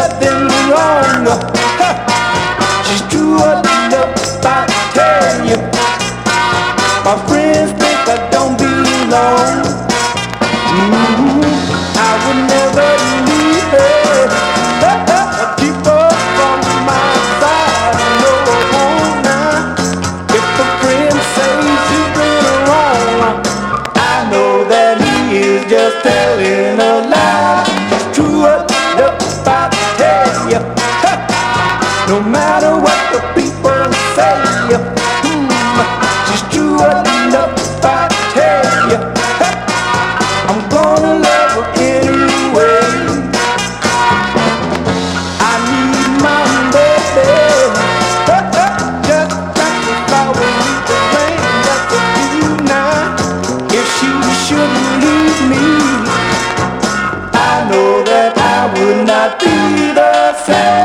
nothing wrong. She's true enough, I tell you. My friends think I don't belong. I would never leave her. Keep her from my side. No, I won't now. If a friend says she's been wrong, I know that he is just telling a lie. True enough, I tell you. No matter what the people say, she's true enough, I tell you. I'm gonna love her anyway. I need my baby, just like the flowers need the rain. That's a few now. If she shouldn't leave me, I know that I would not be the same.